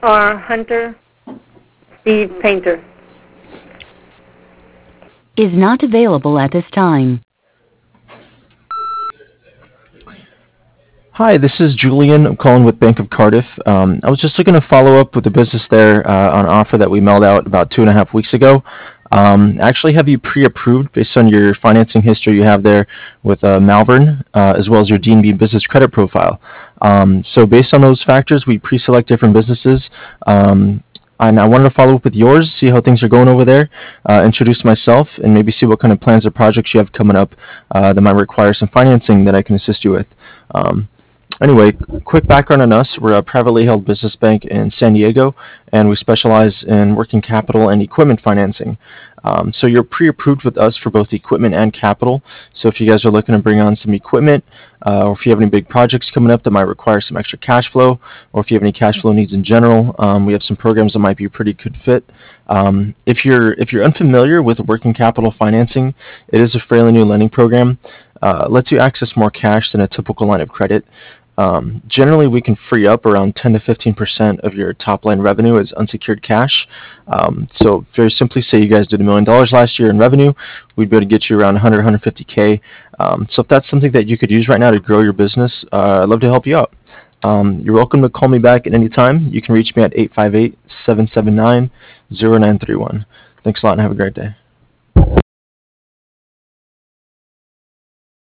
or Hunter C. Painter. Is not available at this time. Hi, this is Julian. I'm calling with Bank of Cardiff. I was just looking to follow up with the business there on an offer that we mailed out about 2.5 weeks ago. I actually have you pre-approved based on your financing history you have there with Malvern, as well as your D&B business credit profile. So based on those factors, we pre-select different businesses. And I wanted to follow up with yours, see how things are going over there, introduce myself, and maybe see what kind of plans or projects you have coming up that might require some financing that I can assist you with. Anyway, quick background on us. We're a privately held business bank in San Diego, and we specialize in working capital and equipment financing. So you're pre-approved with us for both equipment and capital. So if you guys are looking to bring on some equipment, or if you have any big projects coming up that might require some extra cash flow, or if you have any cash flow needs in general, we have some programs that might be a pretty good fit. If you're unfamiliar with working capital financing, it is a fairly new lending program. Lets you access more cash than a typical line of credit. Generally, we can free up around 10 to 15% of your top line revenue as unsecured cash. So very simply, say you guys did $1 million last year in revenue, we'd be able to get you around 100, 150K. So if that's something that you could use right now to grow your business, I'd love to help you out. You're welcome to call me back at any time. You can reach me at 858-779-0931. Thanks a lot and have a great day.